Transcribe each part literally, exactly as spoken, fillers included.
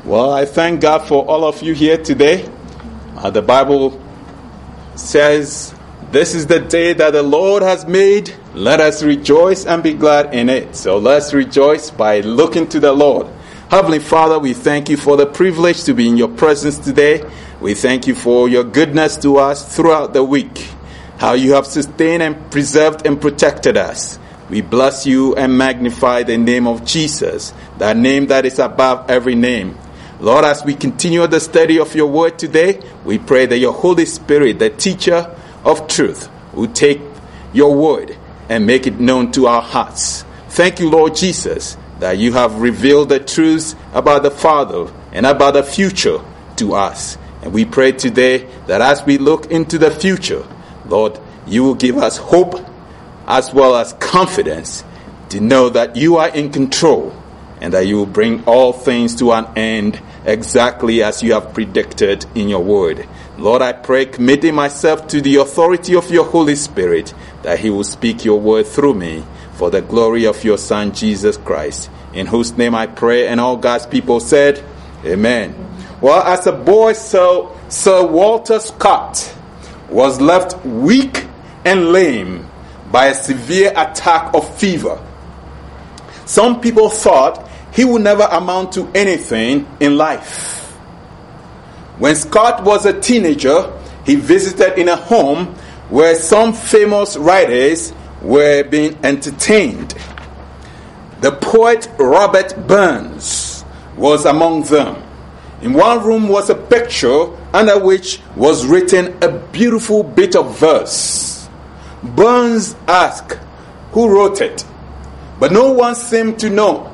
Well, I thank God for all of you here today. Uh, the Bible says, "This is the day that the Lord has made. Let us rejoice and be glad in it." So let's rejoice by looking to the Lord. Heavenly Father, we thank you for the privilege to be in your presence today. We thank you for your goodness to us throughout the week, how you have sustained and preserved and protected us. We bless you and magnify the name of Jesus, that name that is above every name. Lord, as we continue the study of your word today, we pray that your Holy Spirit, the teacher of truth, will take your word and make it known to our hearts. Thank you, Lord Jesus, that you have revealed the truths about the Father and about the future to us. And we pray today that as we look into the future, Lord, you will give us hope as well as confidence to know that you are in control and that you will bring all things to an end exactly as you have predicted in your word. Lord, I pray, committing myself to the authority of your Holy Spirit, that he will speak your word through me for the glory of your Son, Jesus Christ, in whose name I pray. And all God's people said, Amen. Well, as a boy, Sir, Sir Walter Scott was left weak and lame by a severe attack of fever. Some people thought he would never amount to anything in life. When Scott was a teenager, he visited in a home where some famous writers were being entertained. The poet Robert Burns was among them. In one room was a picture under which was written a beautiful bit of verse. Burns asked who wrote it, but no one seemed to know.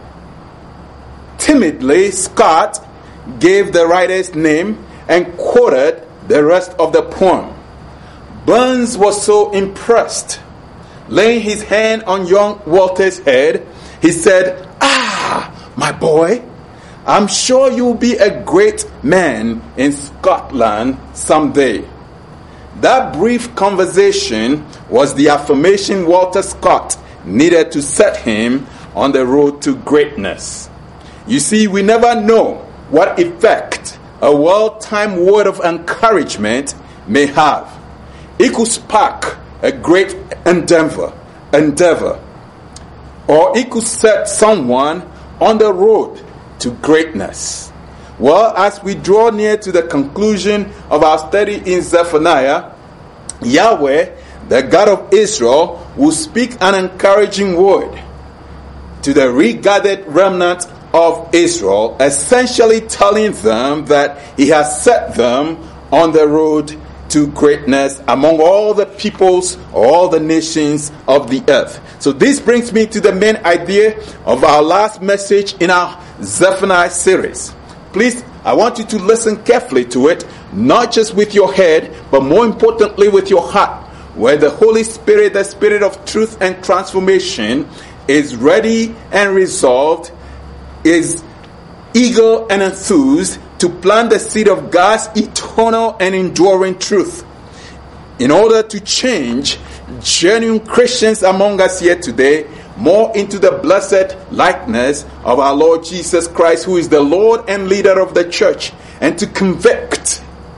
Timidly, Scott gave the writer's name and quoted the rest of the poem. Burns was so impressed. Laying his hand on young Walter's head, he said, "Ah, my boy, I'm sure you'll be a great man in Scotland someday." That brief conversation was the affirmation Walter Scott needed to set him on the road to greatness. You see, we never know what effect a well-timed word of encouragement may have. It could spark a great endeavor, endeavor, or it could set someone on the road to greatness. Well, as we draw near to the conclusion of our study in Zephaniah, Yahweh, the God of Israel, will speak an encouraging word to the regathered remnant of Israel, essentially telling them that he has set them on the road to greatness among all the peoples, all the nations of the earth. So this brings me to the main idea of our last message in our Zephaniah series. Please, I want you to listen carefully to it, not just with your head, but more importantly with your heart, where the Holy Spirit, the Spirit of truth and transformation, is ready and resolved, is eager and enthused to plant the seed of God's eternal and enduring truth in order to change genuine Christians among us here today more into the blessed likeness of our Lord Jesus Christ, who is the Lord and leader of the church, and to convict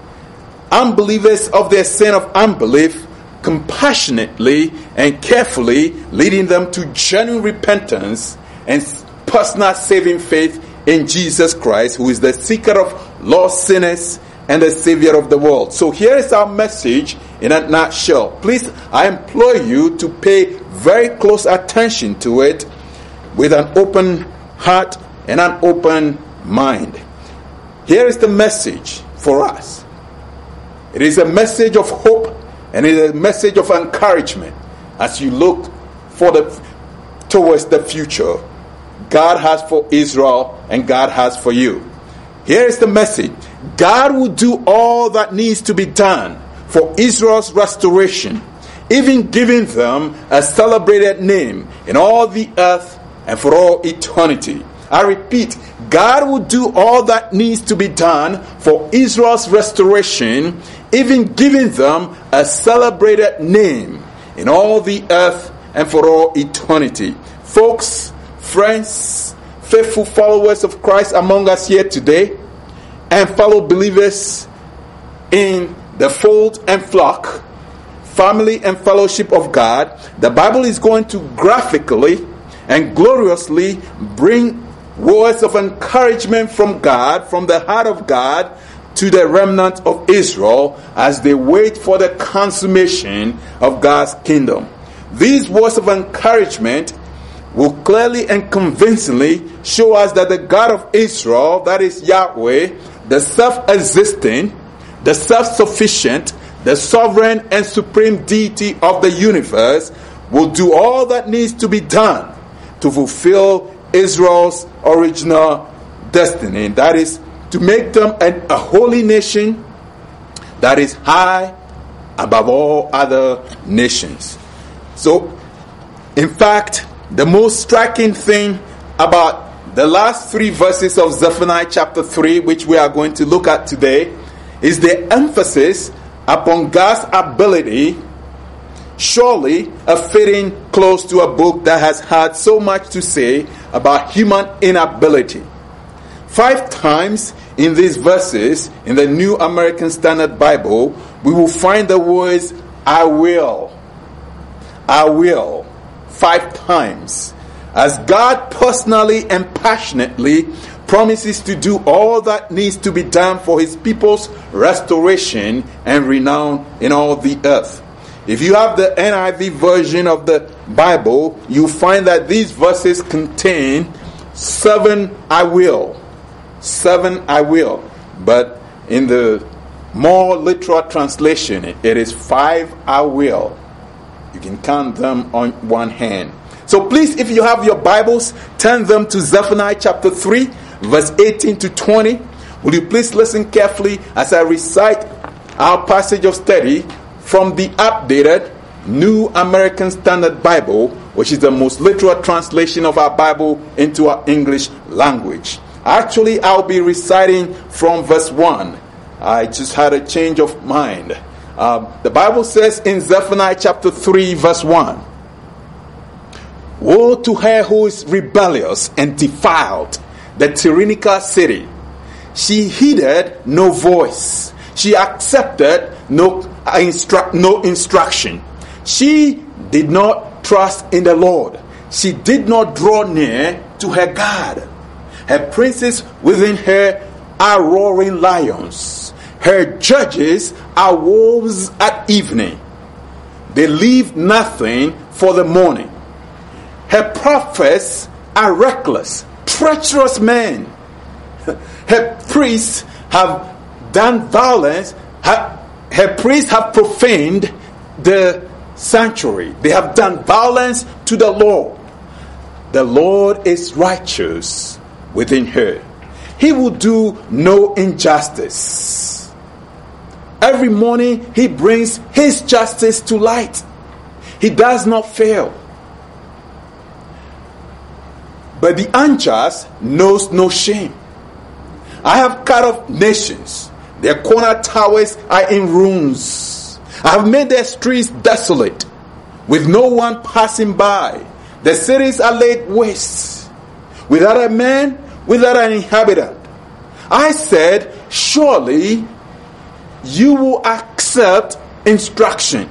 unbelievers of their sin of unbelief compassionately and carefully, leading them to genuine repentance and personal saving faith in Jesus Christ, who is the seeker of lost sinners and the Savior of the world. So here is our message in a nutshell. Please, I implore you to pay very close attention to it with an open heart and an open mind. Here is the message for us. It is a message of hope and it is a message of encouragement as you look for the towards the future God has for Israel and God has for you. Here is the message. God will do all that needs to be done for Israel's restoration, even giving them a celebrated name in all the earth and for all eternity. I repeat, God will do all that needs to be done for Israel's restoration, even giving them a celebrated name in all the earth and for all eternity. Folks, friends, faithful followers of Christ among us here today, and fellow believers in the fold and flock, family and fellowship of God, the Bible is going to graphically and gloriously bring words of encouragement from God, from the heart of God, to the remnant of Israel as they wait for the consummation of God's kingdom. These words of encouragement will clearly and convincingly show us that the God of Israel, that is Yahweh, the self-existing, the self-sufficient, the sovereign and supreme deity of the universe, will do all that needs to be done to fulfill Israel's original destiny. That is, to make them an, a holy nation that is high above all other nations. So, in fact, the most striking thing about the last three verses of Zephaniah chapter three, which we are going to look at today, is the emphasis upon God's ability, surely a fitting close to a book that has had so much to say about human inability. Five times in these verses, in the New American Standard Bible, we will find the words, I will. I will. Five times. As God personally and passionately promises to do all that needs to be done for his people's restoration and renown in all the earth. If you have the N I V version of the Bible, you find that these verses contain seven I will. Seven I will. But in the more literal translation, it is five I will. You can count them on one hand. So please, if you have your Bibles, turn them to Zephaniah chapter three, verse eighteen to twenty. Will you please listen carefully as I recite our passage of study from the updated New American Standard Bible, which is the most literal translation of our Bible into our English language. Actually, I'll be reciting from verse one. I just had a change of mind. Uh, the Bible says in Zephaniah chapter three, verse one, woe to her who is rebellious and defiled, the tyrannical city. She heeded no voice. She accepted no, instru- no instruction. She did not trust in the Lord. She did not draw near to her God. Her princes within her are roaring lions. Her judges are wolves at evening. They leave nothing for the morning. Her prophets are reckless, treacherous men. Her priests have done violence. Her, her priests have profaned the sanctuary. They have done violence to the Lord. The Lord is righteous within her. He will do no injustice. Every morning he brings his justice to light. He does not fail. But the unjust knows no shame. I have cut off nations. Their corner towers are in ruins. I have made their streets desolate, with no one passing by. The cities are laid waste, without a man, without an inhabitant. I said, surely you will accept instruction.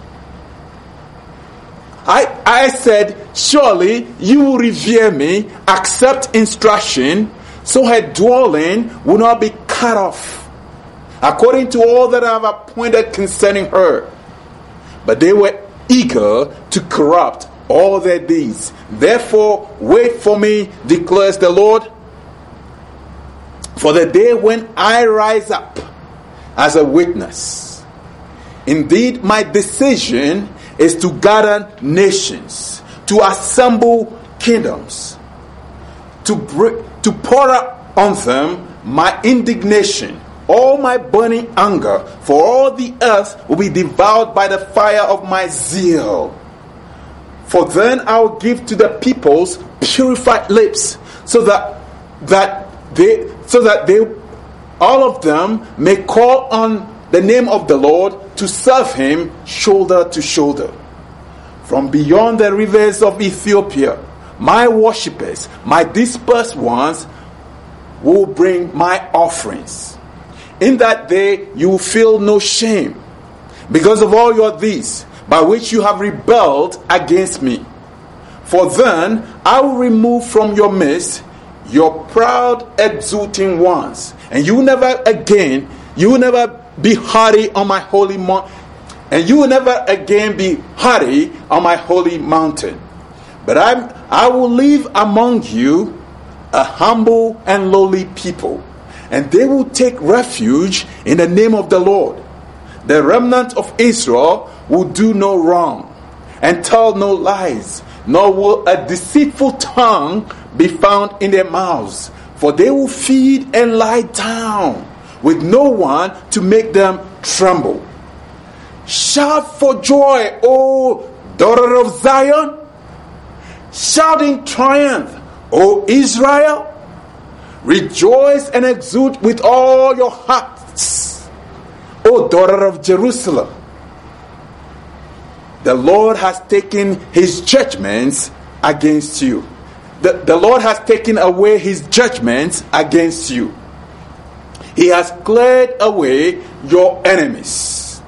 I, I said, surely you will revere me, accept instruction, so her dwelling will not be cut off, according to all that I have appointed concerning her. But they were eager to corrupt all their deeds. Therefore, wait for me, declares the Lord, for the day when I rise up as a witness. Indeed, my decision is to gather nations, to assemble kingdoms, to br- to pour out on them my indignation, all my burning anger, for all the earth will be devoured by the fire of my zeal. For then I will give to the peoples purified lips, so that that they so that they all of them may call on the name of the Lord to serve him shoulder to shoulder. From beyond the rivers of Ethiopia, my worshippers, my dispersed ones, will bring my offerings. In that day you will feel no shame because of all your deeds by which you have rebelled against me. For then I will remove from your midst your proud exulting ones, and you will never again, you will never be haughty on my holy mountain, and you will never again be haughty on my holy mountain. But I, I will leave among you a humble and lowly people, and they will take refuge in the name of the Lord. The remnant of Israel will do no wrong and tell no lies, nor will a deceitful tongue be found in their mouths. For they will feed and lie down with no one to make them tremble. Shout for joy, O daughter of Zion. Shout in triumph, O Israel. Rejoice and exult with all your hearts, O daughter of Jerusalem. The Lord has taken his judgments against you. The, the Lord has taken away his judgments against you. He has cleared away your enemies.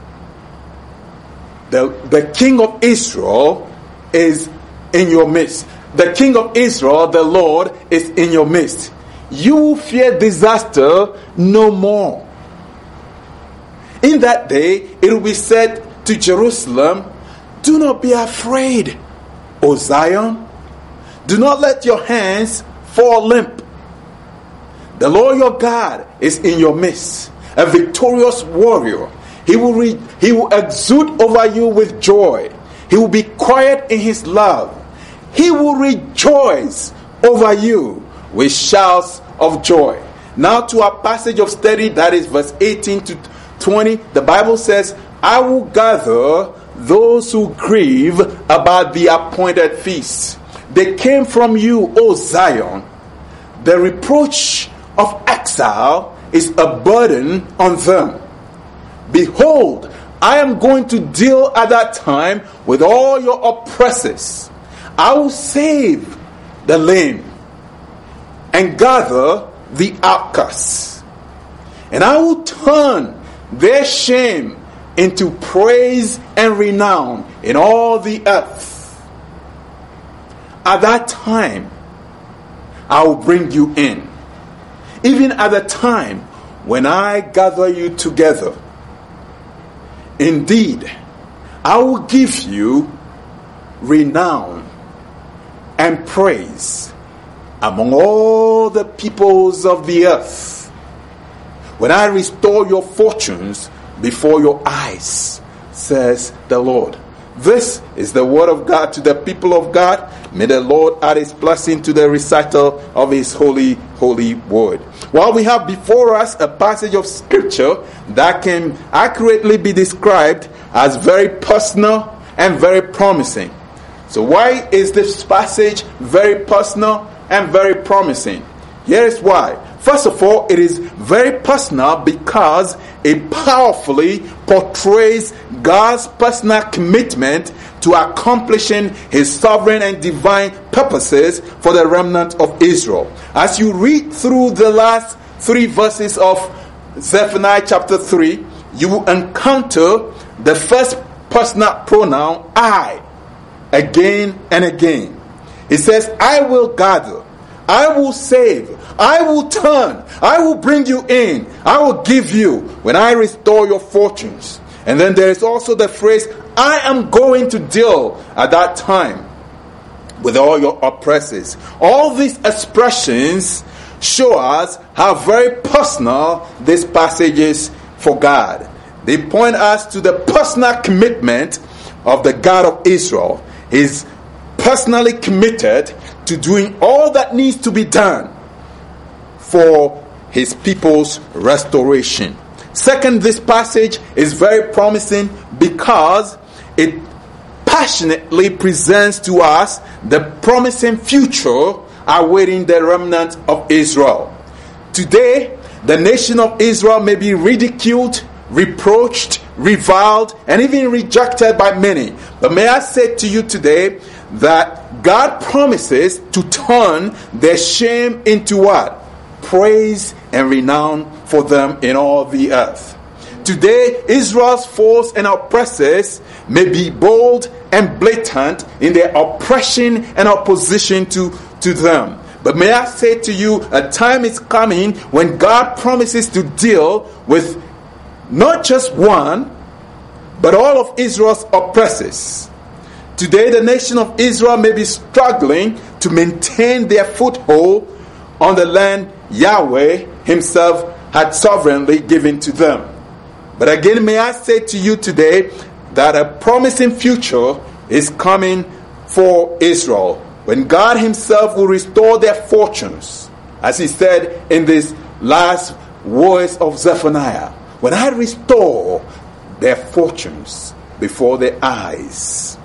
The, the King of Israel is in your midst. The King of Israel, the Lord, is in your midst. You will fear disaster no more. In that day, it will be said to Jerusalem, do not be afraid, O Zion. Do not let your hands fall limp. The Lord your God is in your midst, a victorious warrior. He will, re- he will exult over you with joy. He will be quiet in his love. He will rejoice over you with shouts of joy. Now to our passage of study, that is verse eighteen to twenty. The Bible says, I will gather those who grieve about the appointed feast. They came from you, O Zion. The reproach of exile is a burden on them. Behold, I am going to deal at that time with all your oppressors. I will save the lame and gather the outcasts. And I will turn their shame into praise and renown in all the earth. At that time, I will bring you in. Even at the time when I gather you together. Indeed, I will give you renown and praise among all the peoples of the earth. When I restore your fortunes before your eyes, says the Lord. This is the word of God to the people of God. May the Lord add his blessing to the recital of his holy, holy word. While we have before us a passage of scripture that can accurately be described as very personal and very promising. So why is this passage very personal and very promising? Here is why. First of all, it is very personal because it powerfully portrays God's personal commitment to accomplishing his sovereign and divine purposes for the remnant of Israel. As you read through the last three verses of Zephaniah chapter three, you will encounter the first personal pronoun, I, again and again. It says, I will gather, I will save, I will turn, I will bring you in, I will give you when I restore your fortunes. And then there is also the phrase, I am going to deal at that time with all your oppressors. All these expressions show us how very personal this passage is for God. They point us to the personal commitment of the God of Israel. He's personally committed to doing all that needs to be done for his people's restoration. Second, this passage is very promising because it passionately presents to us the promising future awaiting the remnant of Israel. Today, the nation of Israel may be ridiculed, reproached, reviled, and even rejected by many. But may I say to you today that God promises to turn their shame into what? praise and renown for them in all the earth. Today, Israel's foes and oppressors may be bold and blatant in their oppression and opposition to, to them. But may I say to you, a time is coming when God promises to deal with not just one, but all of Israel's oppressors. Today, the nation of Israel may be struggling to maintain their foothold on the land Yahweh himself had sovereignly given to them. But again, may I say to you today that a promising future is coming for Israel, when God himself will restore their fortunes, as he said in this last words of Zephaniah, when I restore their fortunes before their eyes.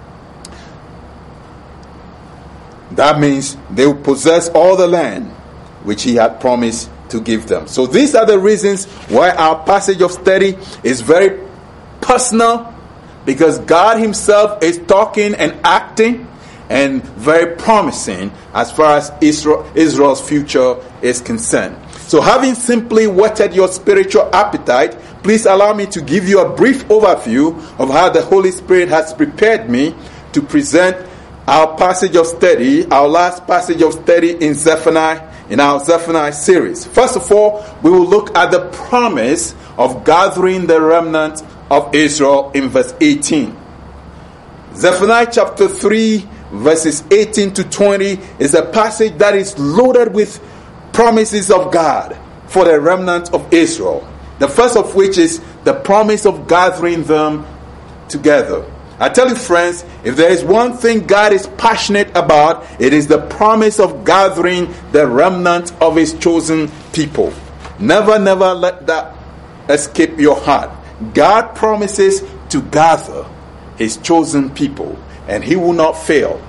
That means they will possess all the land which he had promised to give them. So these are the reasons why our passage of study is very personal, because God himself is talking and acting, and very promising as far as Israel, Israel's future is concerned. So having simply whetted your spiritual appetite, please allow me to give you a brief overview of how the Holy Spirit has prepared me to present our passage of study, our last passage of study in Zephaniah, in our Zephaniah series. First of all, we will look at the promise of gathering the remnant of Israel in verse eighteen. Zephaniah chapter three, verses eighteen to twenty is a passage that is loaded with promises of God for the remnant of Israel. The first of which is the promise of gathering them together. I tell you, friends, if there is one thing God is passionate about, it is the promise of gathering the remnant of his chosen people. Never, never let that escape your heart. God promises to gather his chosen people, and he will not fail.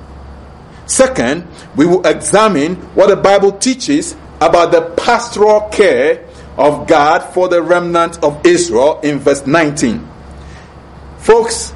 Second, we will examine what the Bible teaches about the pastoral care of God for the remnant of Israel in verse nineteen. Folks,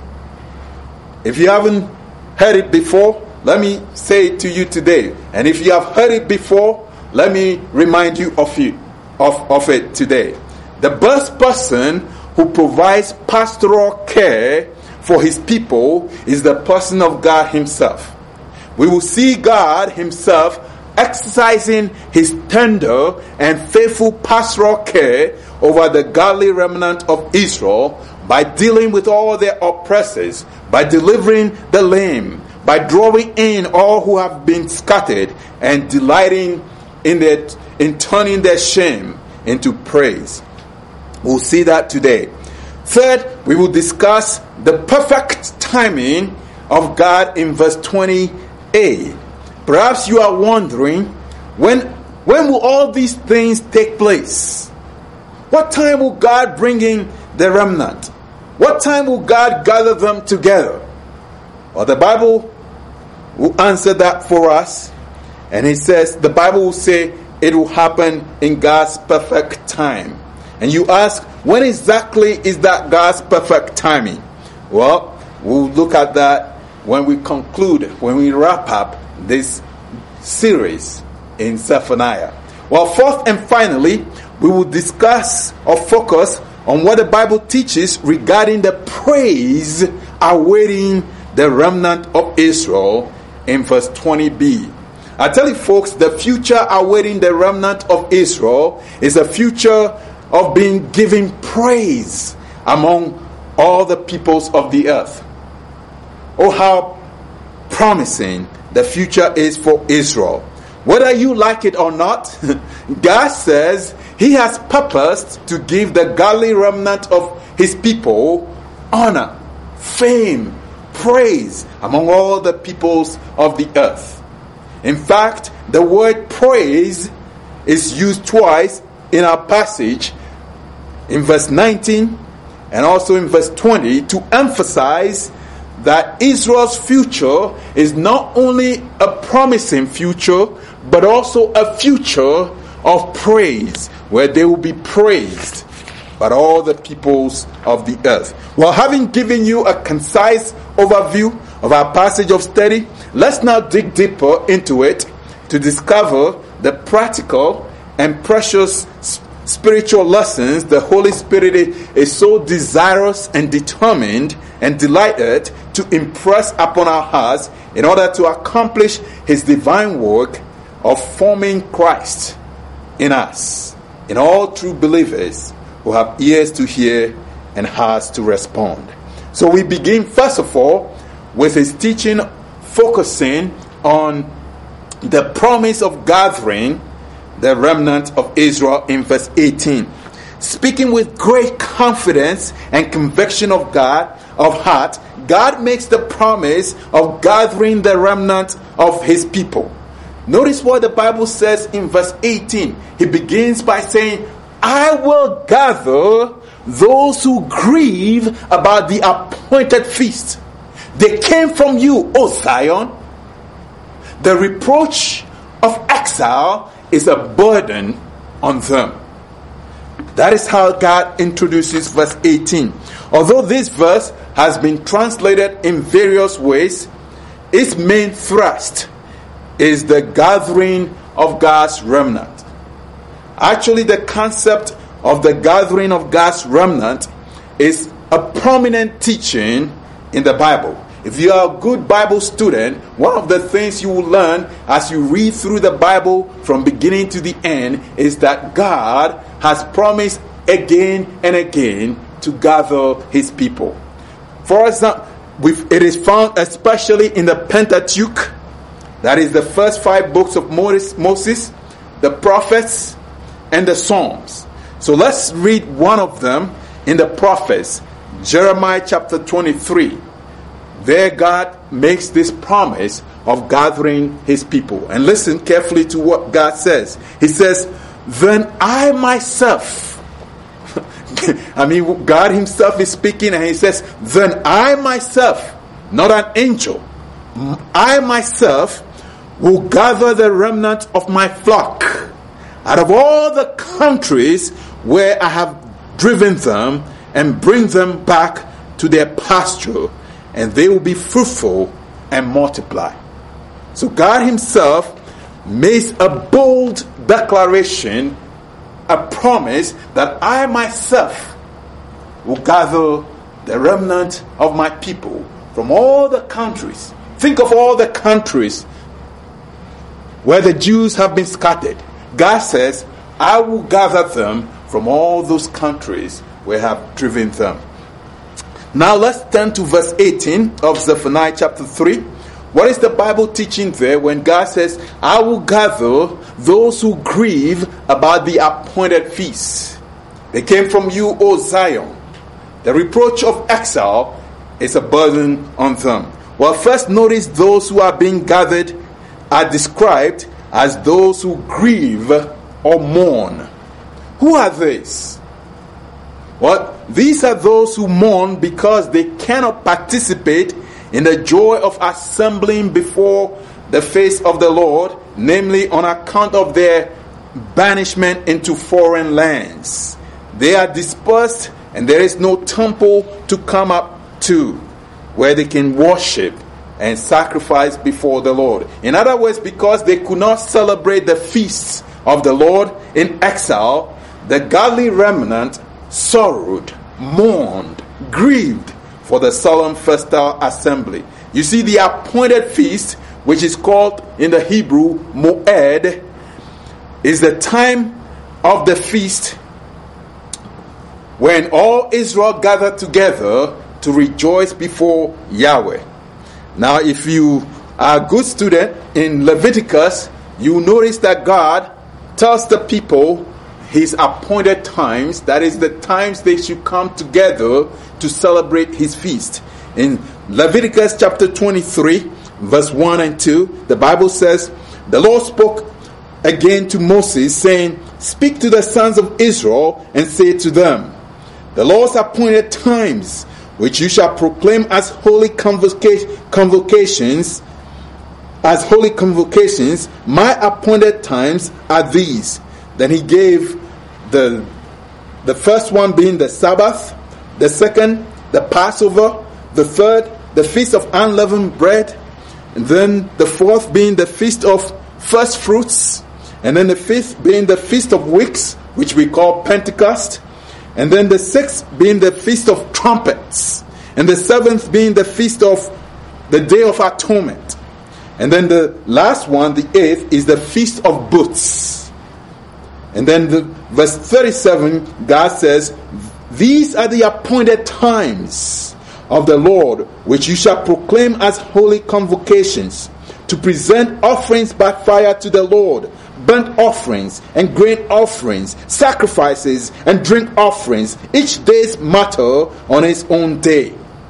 if you haven't heard it before, let me say it to you today. And if you have heard it before, let me remind you of it, of, of it today. The best person who provides pastoral care for his people is the person of God himself. We will see God himself exercising his tender and faithful pastoral care over the godly remnant of Israel by dealing with all their oppressors, by delivering the lame, by drawing in all who have been scattered, and delighting in their, in turning their shame into praise. We'll see that today. Third, we will discuss the perfect timing of God in verse twenty a. Perhaps you are wondering, when, when will all these things take place? What time will God bring in the remnant? What time will God gather them together? Well, the Bible will answer that for us. And it says, the Bible will say it will happen in God's perfect time. And you ask, when exactly is that God's perfect timing? Well, we'll look at that when we conclude, when we wrap up this series in Zephaniah. Well, fourth and finally, we will discuss or focus on what the Bible teaches regarding the praise awaiting the remnant of Israel in verse twenty b. I tell you, folks, the future awaiting the remnant of Israel is a future of being given praise among all the peoples of the earth. Oh, how promising the future is for Israel. Whether you like it or not, God says he has purposed to give the godly remnant of his people honor, fame, praise among all the peoples of the earth. In fact, the word praise is used twice in our passage, in verse nineteen and also in verse twenty, to emphasize that Israel's future is not only a promising future, but also a future of praise, where they will be praised by all the peoples of the earth. Well, having given you a concise overview of our passage of study, let's now dig deeper into it to discover the practical and precious spiritual lessons, the Holy Spirit is so desirous and determined and delighted to impress upon our hearts in order to accomplish his divine work of forming Christ in us, in all true believers who have ears to hear and hearts to respond. So we begin first of all with his teaching focusing on the promise of gathering the remnant of Israel in verse eighteen. Speaking with great confidence and conviction of God, of heart, God makes the promise of gathering the remnant of his people. Notice what the Bible says in verse eighteen. He begins by saying, I will gather those who grieve about the appointed feast. They came from you, O Zion. The reproach of exile is a burden on them. That is how God introduces verse eighteen. Although this verse has been translated in various ways, its main thrust is the gathering of God's remnant. Actually, the concept of the gathering of God's remnant is a prominent teaching in the Bible. If you are a good Bible student, one of the things you will learn as you read through the Bible from beginning to the end is that God has promised again and again to gather his people. For example, it is found especially in the Pentateuch, that is the first five books of Moses, the prophets, and the Psalms. So let's read one of them in the prophets, Jeremiah chapter twenty-three. There God makes this promise of gathering his people. And listen carefully to what God says. He says, then I myself, I mean God himself is speaking, and he says, then I myself, not an angel, I myself will gather the remnant of my flock out of all the countries where I have driven them, and bring them back to their pasture, and they will be fruitful and multiply. So God himself makes a bold declaration, a promise that I myself will gather the remnant of my people from all the countries. Think of all the countries where the Jews have been scattered. God says, I will gather them from all those countries where I have driven them. Now let's turn to verse eighteen of Zephaniah chapter three. What is the Bible teaching there when God says, I will gather those who grieve about the appointed feasts? They came from you, O Zion. The reproach of exile is a burden on them. Well, first notice those who are being gathered are described as those who grieve or mourn. Who are these? Well, these are those who mourn because they cannot participate in the joy of assembling before the face of the Lord, namely on account of their banishment into foreign lands. They are dispersed, and there is no temple to come up to where they can worship and sacrifice before the Lord. In other words, because they could not celebrate the feasts of the Lord in exile, the godly remnant sorrowed, mourned, grieved for the solemn festal assembly. You see, the appointed feast, which is called in the Hebrew Moed, is the time of the feast when all Israel gathered together to rejoice before Yahweh. Now, if you are a good student in Leviticus, you notice that God tells the people his appointed times, that is the times they should come together to celebrate his feast. In Leviticus chapter twenty-three, verse one and two, the Bible says, the Lord spoke again to Moses, saying, speak to the sons of Israel and say to them, the Lord's appointed times, which you shall proclaim as holy convoca- convocations, as holy convocations, my appointed times are these. Then he gave the the first one being the Sabbath, the second, the Passover, the third, the Feast of Unleavened Bread, and then the fourth being the Feast of First Fruits, And then the fifth being the Feast of Weeks, which we call Pentecost. And then the sixth being the Feast of Trumpets. And the seventh being the Feast of the Day of Atonement. And then the last one, the eighth, is the Feast of Booths. And then the verse thirty-seven, God says, these are the appointed times of the Lord, which you shall proclaim as holy convocations, to present offerings by fire to the Lord, burnt offerings and grain offerings, sacrifices and drink offerings, each day's matter on its own day.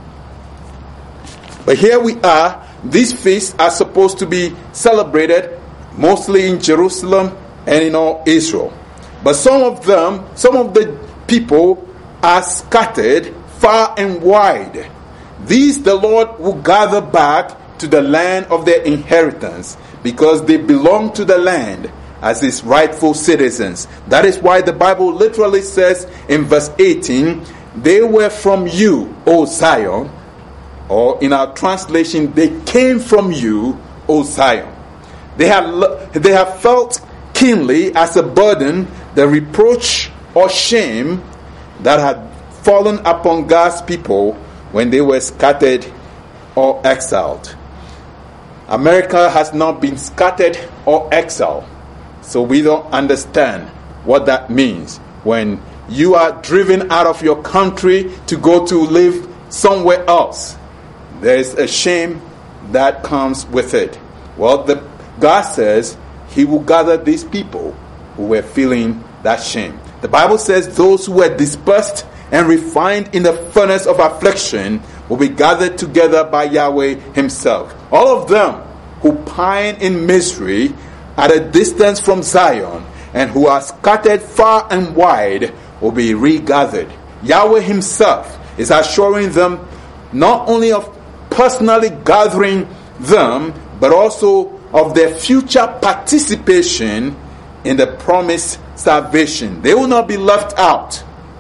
But here we are. These feasts are supposed to be celebrated mostly in Jerusalem and in all Israel. But some of them, some of the people are scattered far and wide. These the Lord will gather back to the land of their inheritance, because they belong to the land as his rightful citizens. That is why the Bible literally says in verse eighteen, they were from you, O Zion. Or in our translation, they came from you, O Zion. They have, they have felt keenly as a burden the reproach or shame that had fallen upon God's people when they were scattered or exiled. America has not been scattered or exiled, so we don't understand what that means. When you are driven out of your country to go to live somewhere else, there is a shame that comes with it. Well, the, God says he will gather these people who were feeling that shame. The Bible says those who were dispersed and refined in the furnace of affliction will be gathered together by Yahweh himself. All of them who pine in misery at a distance from Zion and who are scattered far and wide will be regathered. Yahweh himself is assuring them not only of personally gathering them, but also of their future participation in the promised salvation. They will not be left out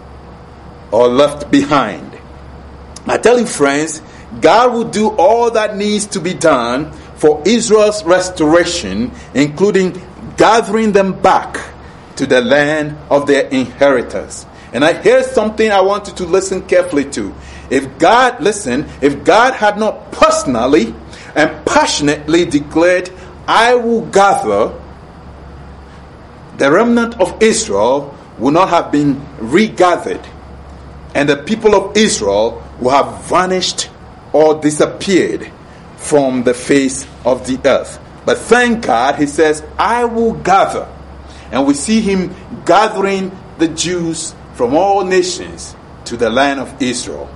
or left behind. I tell you, friends, God will do all that needs to be done for Israel's restoration, including gathering them back to the land of their inheritance. And I hear something I want you to listen carefully to. If God, listen, if God had not personally and passionately declared, I will gather, the remnant of Israel would not have been regathered, and the people of Israel will have vanished or disappeared from the face of the earth. But thank God, he says, I will gather. And we see him gathering the Jews from all nations to the land of Israel,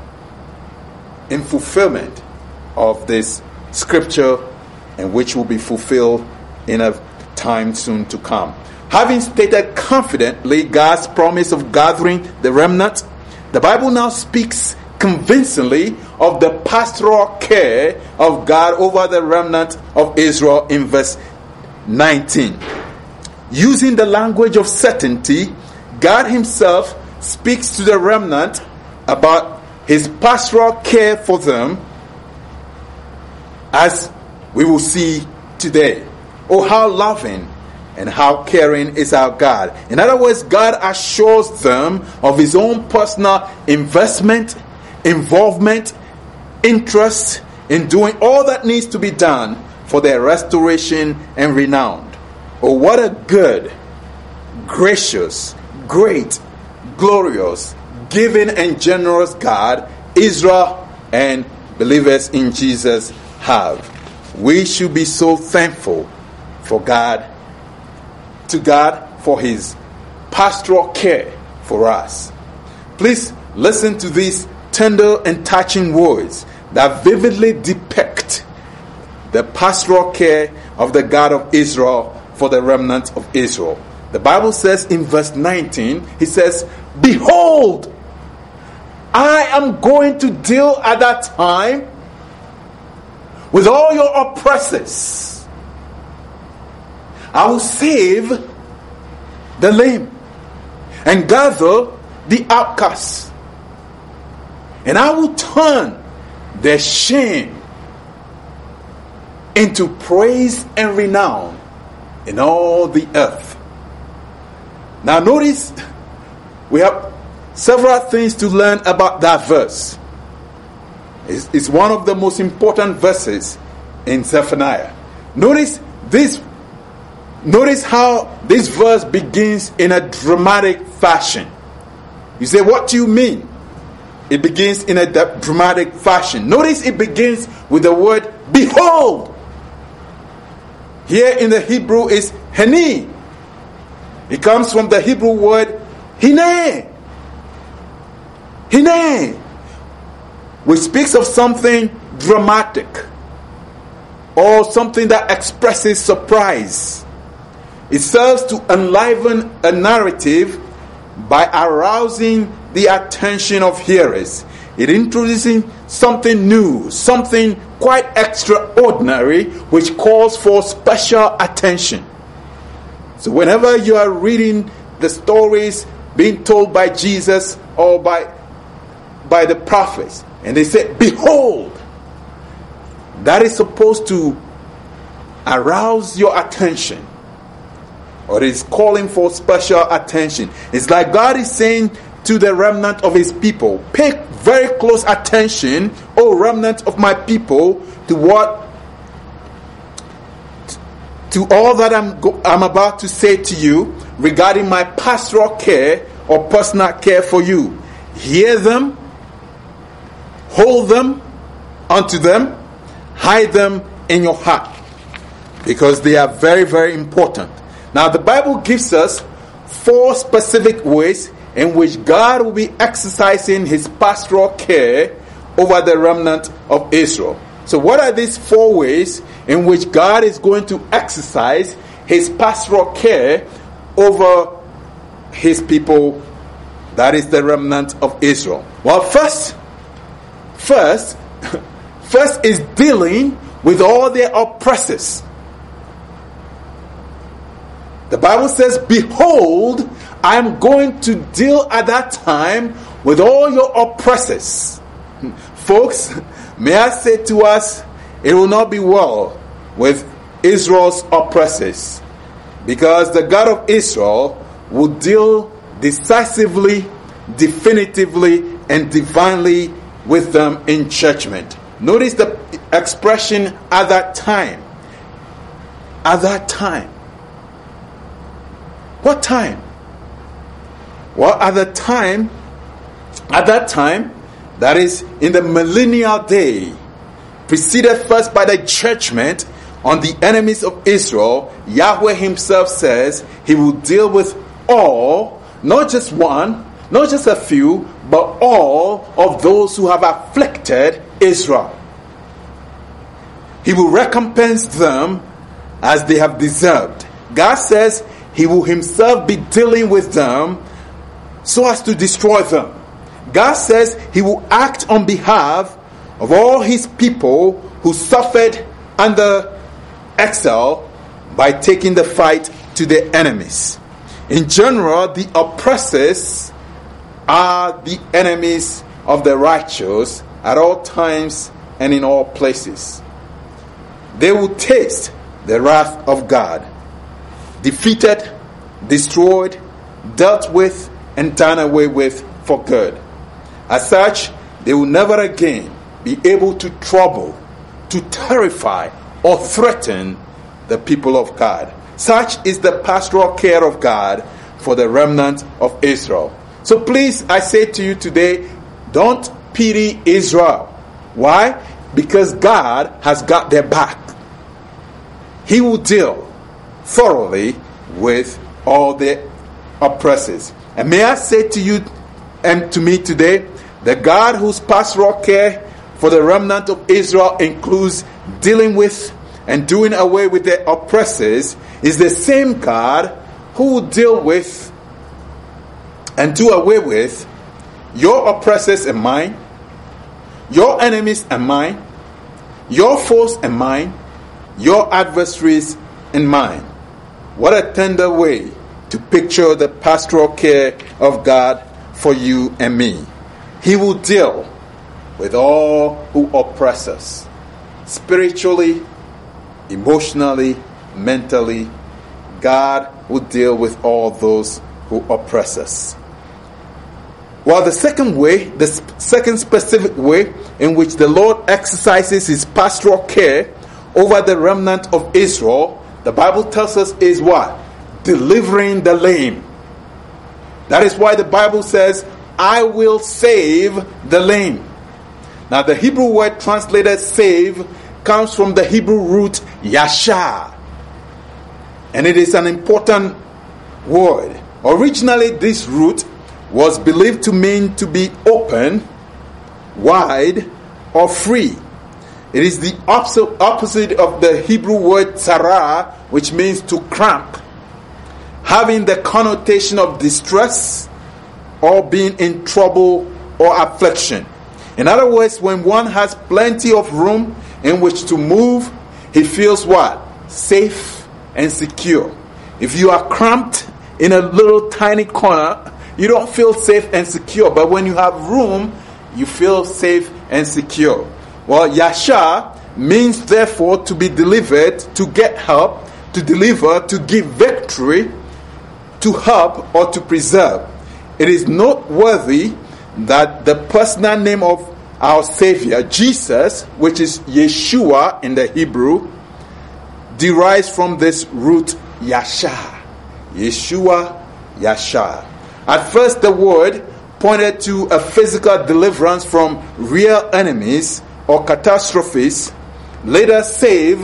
in fulfillment of this scripture, and which will be fulfilled in a time soon to come. Having stated confidently God's promise of gathering the remnant, the Bible now speaks convincingly of the pastoral care of God over the remnant of Israel in verse nineteen. Using the language of certainty, God himself speaks to the remnant about his pastoral care for them, as we will see today. Oh, how loving and how caring is our God. In other words, God assures them of his own personal investment, involvement, interest in doing all that needs to be done for their restoration and renown. Oh, what a good, gracious, great, glorious, giving and generous God Israel and believers in Jesus have. We should be so thankful for God, to God for his pastoral care for us. Please listen to these tender and touching words that vividly depict the pastoral care of the God of Israel for the remnant of Israel. The Bible says in verse nineteen, he says, behold, I am going to deal at that time with all your oppressors. I will save the lame and gather the outcasts, and I will turn their shame into praise and renown in all the earth. Now notice, we have several things to learn about that verse. It's, it's one of the most important verses in Zephaniah. Notice this. Notice how this verse begins in a dramatic fashion. You say, what do you mean? It begins in a dramatic fashion. Notice it begins with the word behold. Here in the Hebrew is heni. It comes from the Hebrew word hine. Hine, which speaks of something dramatic or something that expresses surprise. It serves to enliven a narrative by arousing the attention of hearers. It introducing something new, something quite extraordinary, which calls for special attention. So whenever you are reading the stories being told by Jesus or by, by the prophets, and they say, behold, that is supposed to arouse your attention. Or it is calling for special attention. It's like God is saying to the remnant of his people, pay very close attention, O remnant of my people, to what, to all that I'm, go, I'm about to say to you regarding my pastoral care or personal care for you. Hear them, hold them unto them, hide them in your heart, because they are very, very important. Now the Bible gives us four specific ways in which God will be exercising his pastoral care over the remnant of Israel. So what are these four ways in which God is going to exercise his pastoral care over his people, that is the remnant of Israel? Well, first, first, first is dealing with all their oppressors. The Bible says, behold, I am going to deal at that time with all your oppressors. Folks, may I say to us, it will not be well with Israel's oppressors, because the God of Israel will deal decisively, definitively, and divinely with them in judgment. Notice the expression, at that time. At that time. What time? Well, at the time, at that time, that is in the millennial day, preceded first by the judgment on the enemies of Israel, Yahweh himself says he will deal with all, not just one, not just a few, but all of those who have afflicted Israel. He will recompense them as they have deserved. God says he will himself be dealing with them so as to destroy them. God says he will act on behalf of all his people who suffered under exile by taking the fight to their enemies. In general, the oppressors are the enemies of the righteous at all times and in all places. They will taste the wrath of God, defeated, destroyed, dealt with, and done away with for good. As such, they will never again be able to trouble, to terrify, or threaten the people of God. Such is the pastoral care of God for the remnant of Israel. So please, I say to you today, don't pity Israel. Why? Because God has got their back. He will deal thoroughly with all the oppressors. And may I say to you and to me today, the God whose pastoral care for the remnant of Israel includes dealing with and doing away with the oppressors is the same God who will deal with and do away with your oppressors and mine, your enemies and mine, your foes and mine, your adversaries and mine. What a tender way to picture the pastoral care of God for you and me. He will deal with all who oppress us, spiritually, emotionally, mentally, God will deal with all those who oppress us. Well, the second way, the sp- second specific way in which the Lord exercises his pastoral care over the remnant of Israel, the Bible tells us, is what? Delivering the lame. That is why the Bible says, I will save the lame. Now, the Hebrew word translated save comes from the Hebrew root yasha. And it is an important word. Originally, this root was believed to mean to be open, wide, or free. It is the opposite of the Hebrew word tzara, which means to cramp, having the connotation of distress or being in trouble or affliction. In other words, when one has plenty of room in which to move, he feels what? Safe and secure. If you are cramped in a little tiny corner, you don't feel safe and secure. But when you have room, you feel safe and secure. Well, yasha means therefore to be delivered, to get help, to deliver, to give victory, to help, or to preserve. It is noteworthy that the personal name of our Savior, Jesus, which is Yeshua in the Hebrew, derives from this root yasha. Yeshua, yasha. At first, the word pointed to a physical deliverance from real enemies or catastrophes. Later, save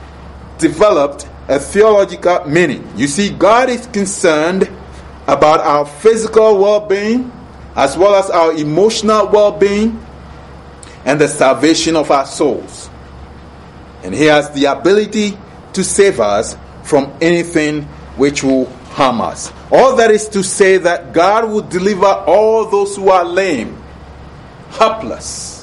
developed a theological meaning. You see, God is concerned about our physical well-being as well as our emotional well-being and the salvation of our souls. And he has the ability to save us from anything which will harm us. All that is to say that God will deliver all those who are lame, helpless.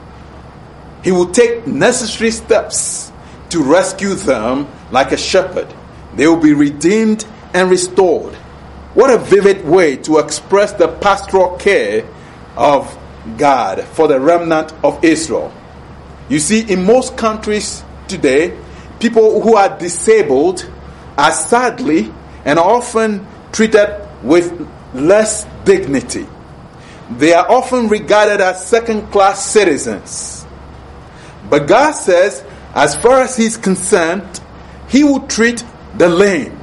He will take necessary steps to rescue them like a shepherd. They will be redeemed and restored. What a vivid way to express the pastoral care of God for the remnant of Israel. You see, in most countries today, people who are disabled are sadly and often treated with less dignity. They are often regarded as second-class citizens. But God says, as far as He's concerned, He will treat the lame,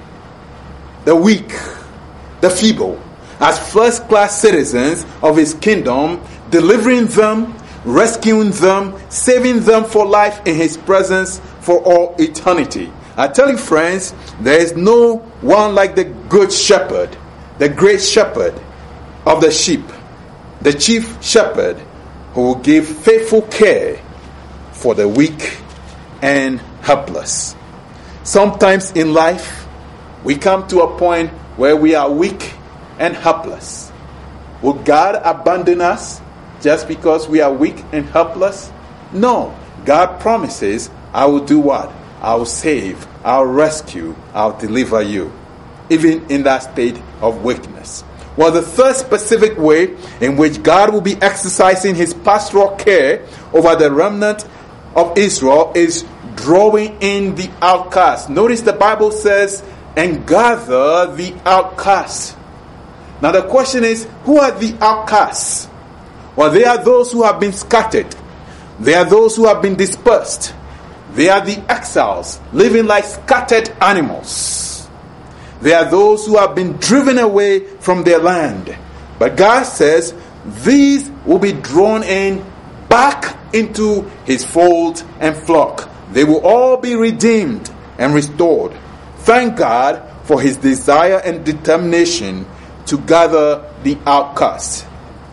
the weak, the feeble, as first-class citizens of His kingdom, delivering them, rescuing them, saving them for life in His presence for all eternity. I tell you, friends, there is no one like the good shepherd, the great shepherd of the sheep, the chief shepherd, who will give faithful care for the weak and helpless. Sometimes in life, we come to a point where we are weak and helpless. Will God abandon us just because we are weak and helpless? No. God promises, I will do what? I will save, I'll rescue, I'll deliver you, even in that state of weakness. Well, the third specific way in which God will be exercising His pastoral care over the remnant of Israel is drawing in the outcast. Notice the Bible says, and gather the outcasts. Now the question is, who are the outcasts? Well, they are those who have been scattered. They are those who have been dispersed. They are the exiles, living like scattered animals. They are those who have been driven away from their land. But God says, these will be drawn in back into His fold and flock. They will all be redeemed and restored. Thank God for His desire and determination to gather the outcasts.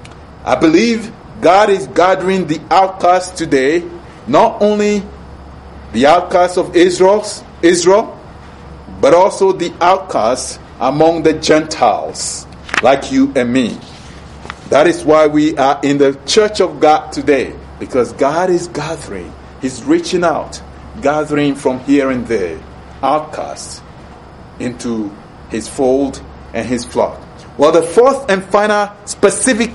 I believe God is gathering the outcasts today, not only the outcasts of Israel's, Israel, but also the outcasts among the Gentiles, like you and me. That is why we are in the church of God today, because God is gathering. He's reaching out, gathering from here and there, outcasts into His fold and His flock. Well, the fourth and final specific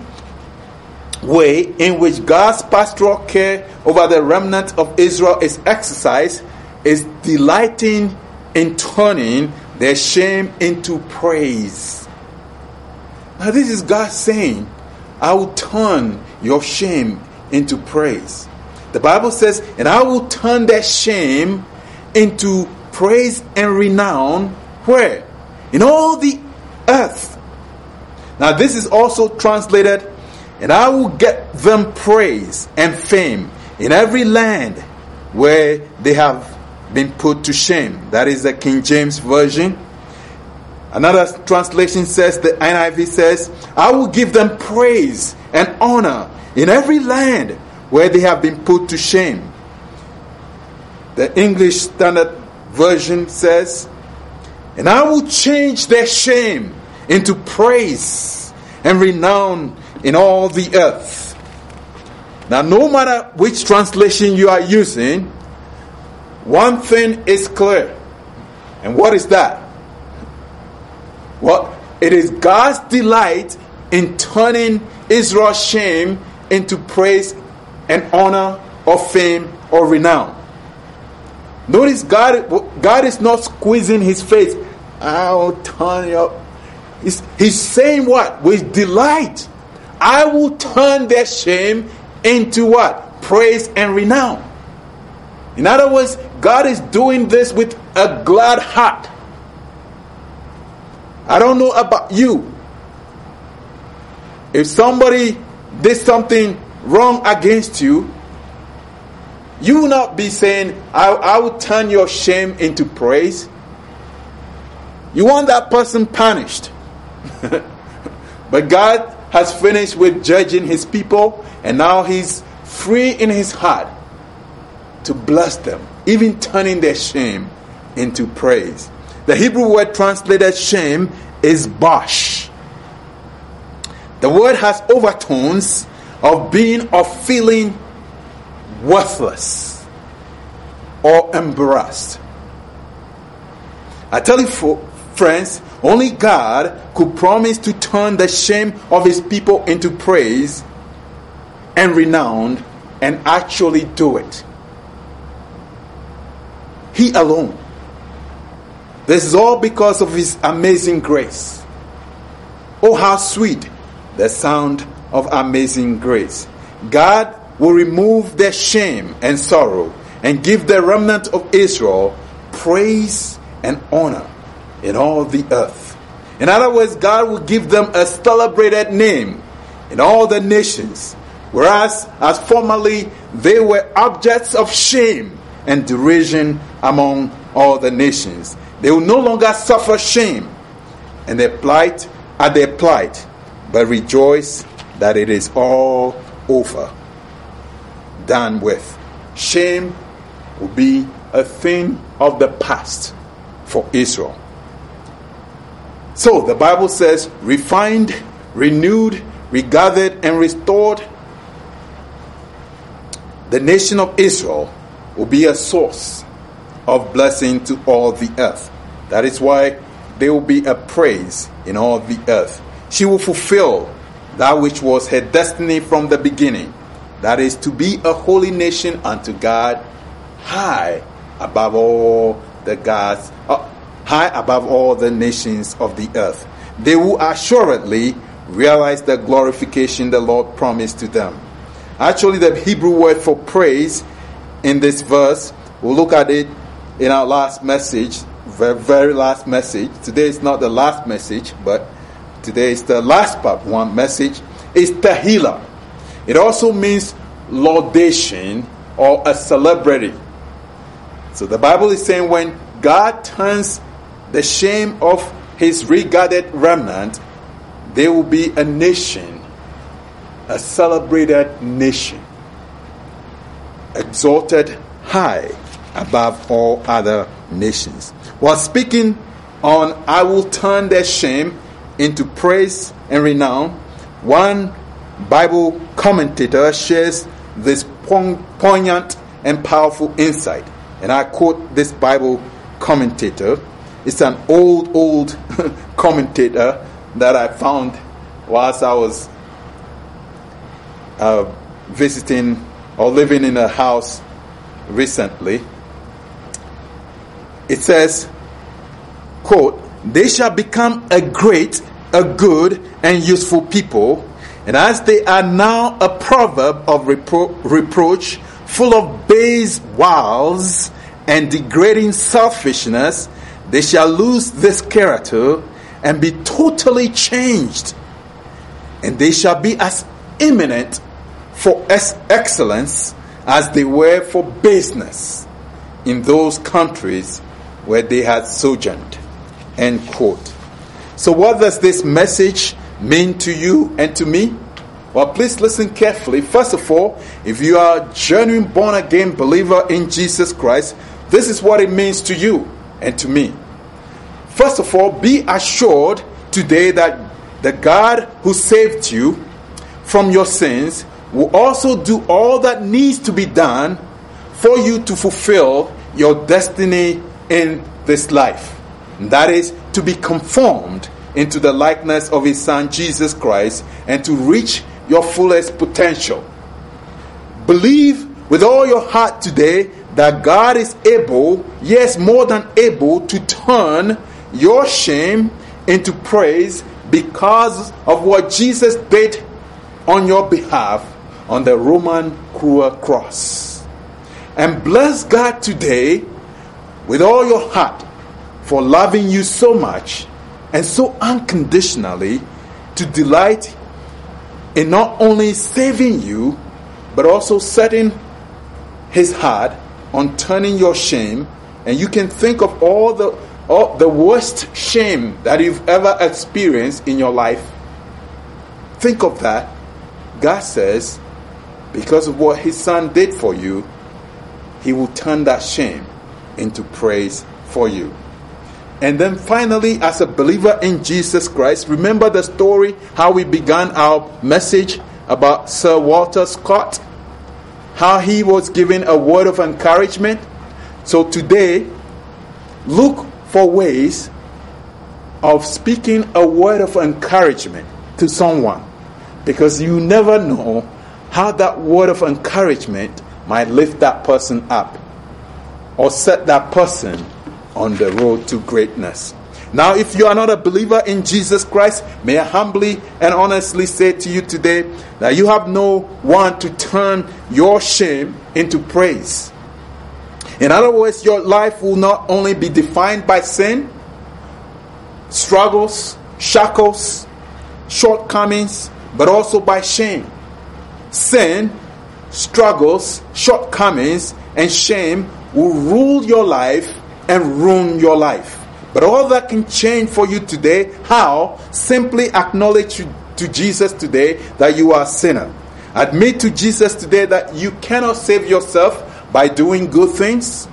way in which God's pastoral care over the remnant of Israel is exercised is delighting in turning their shame into praise. Now this is God saying, I will turn your shame into praise. The Bible says, and I will turn their shame into praise and renown. Where? In all the earth. Now this is also translated, and I will get them praise and fame in every land where they have been put to shame. That is the King James Version. Another translation says, the N I V says, I will give them praise and honor in every land where they have been put to shame. The English Standard Version says, and I will change their shame into praise and renown in all the earth. Now, no matter which translation you are using, one thing is clear. And what is that? Well, it is God's delight in turning Israel's shame into praise and honor or fame or renown. Notice God, God is not squeezing his face. I'll turn you up. He's, he's saying what? With delight. I will turn their shame into what? Praise and renown. In other words, God is doing this with a glad heart. I don't know about you. If somebody did something wrong against you, you will not be saying, I, I will turn your shame into praise. You want that person punished. But God has finished with judging his people, and now he's free in his heart to bless them, even turning their shame into praise. The Hebrew word translated shame is bash. The word has overtones of being or feeling worthless or embarrassed. I tell you, friends, only God could promise to turn the shame of his people into praise and renown, and actually do it. He alone. This is all because of his amazing grace. Oh, how sweet the sound of amazing grace. God will remove their shame and sorrow and give the remnant of Israel praise and honor in all the earth. In other words, God will give them a celebrated name in all the nations, whereas as formerly they were objects of shame and derision among all the nations. They will no longer suffer shame and their plight at their plight, but rejoice that it is all over, done with. Shame will be a thing of the past for Israel. So the Bible says, refined, renewed, regathered, and restored, the nation of Israel will be a source of blessing to all the earth. That is why there will be a praise in all the earth. She will fulfill that which was her destiny from the beginning. That is to be a holy nation unto God, high above all the gods, uh, high above all the nations of the earth. They will assuredly realize the glorification the Lord promised to them. Actually, the Hebrew word for praise in this verse, we'll look at it in our last message, very, very last message. Today is not the last message, but today is the last part one message, is Tehillah. It also means laudation or a celebrity. So the Bible is saying when God turns the shame of his regarded remnant, there will be a nation, a celebrated nation, exalted high above all other nations. While speaking on I will turn their shame into praise and renown, one Bible commentator shares this poignant and powerful insight. And I quote this Bible commentator. It's an old, old commentator that I found whilst I was uh, visiting or living in a house recently. It says, quote, they shall become a great, a good, and useful people. And as they are now a proverb of repro- reproach, full of base wiles and degrading selfishness, they shall lose this character and be totally changed. And they shall be as eminent for excellence as they were for baseness in those countries where they had sojourned. End quote. So what does this message mean to you and to me? Well, please listen carefully. First of all, if you are a genuine born-again believer in Jesus Christ, this is what it means to you and to me. First of all, be assured today that the God who saved you from your sins will also do all that needs to be done for you to fulfill your destiny in this life. And that is to be conformed into the likeness of His Son Jesus Christ and to reach your fullest potential. Believe with all your heart today that God is able, yes, more than able, to turn your shame into praise because of what Jesus did on your behalf on the Roman cruel cross. And bless God today with all your heart for loving you so much and so unconditionally to delight in not only saving you but also setting His heart on turning your shame. And you can think of all the all the worst shame that you've ever experienced in your life. Think of that. God says, because of what His Son did for you, He will turn that shame into praise for you. And then finally, as a believer in Jesus Christ, remember the story, how we began our message about Sir Walter Scott, how he was given a word of encouragement. So today, look for ways of speaking a word of encouragement to someone, because you never know how that word of encouragement might lift that person up or set that person on the road to greatness. Now, if you are not a believer in Jesus Christ, may I humbly and honestly say to you today that you have no one to turn your shame into praise. In other words, your life will not only be defined by sin, struggles, shackles, shortcomings, but also by shame. Sin, struggles, shortcomings, and shame will rule your life and ruin your life. But all that can change for you today. How? Simply acknowledge to Jesus today that you are a sinner. Admit to Jesus today that you cannot save yourself by doing good things,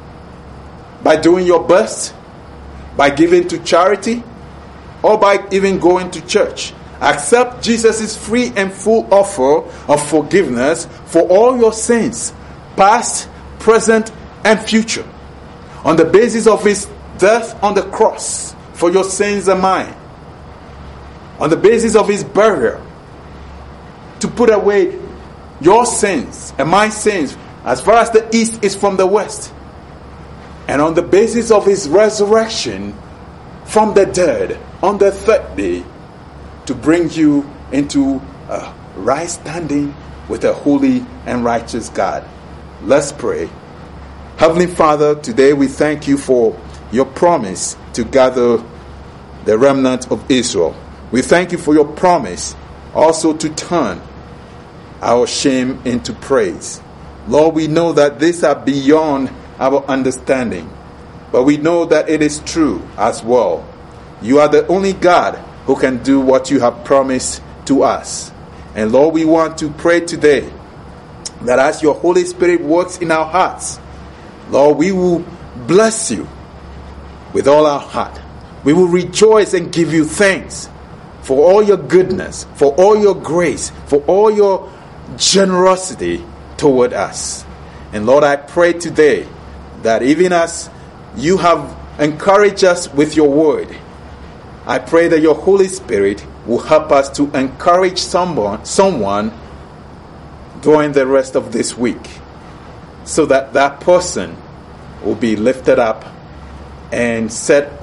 by doing your best, by giving to charity, or by even going to church. Accept Jesus' free and full offer of forgiveness for all your sins, past, present, and future, on the basis of His death on the cross for your sins and mine, on the basis of His burial to put away your sins and my sins as far as the east is from the west, and on the basis of His resurrection from the dead on the third day to bring you into a right standing with a holy and righteous God. Let's pray. Heavenly Father, today we thank you for your promise to gather the remnant of Israel. We thank you for your promise also to turn our shame into praise. Lord, we know that these are beyond our understanding, but we know that it is true as well. You are the only God who can do what you have promised to us. And Lord, we want to pray today that as your Holy Spirit works in our hearts, Lord, we will bless you with all our heart. We will rejoice and give you thanks for all your goodness, for all your grace, for all your generosity toward us. And Lord, I pray today that even as you have encouraged us with your word, I pray that your Holy Spirit will help us to encourage someone, someone during the rest of this week, so that that person will be lifted up and set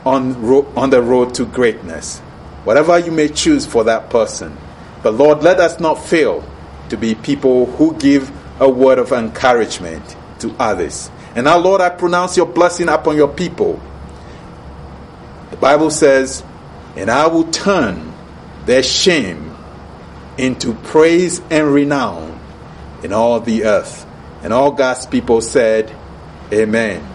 on, ro- on the road to greatness. Whatever you may choose for that person. But Lord, let us not fail to be people who give a word of encouragement to others. And now, Lord, I pronounce your blessing upon your people. The Bible says, and I will turn their shame into praise and renown in all the earth. And all God's people said, Amen.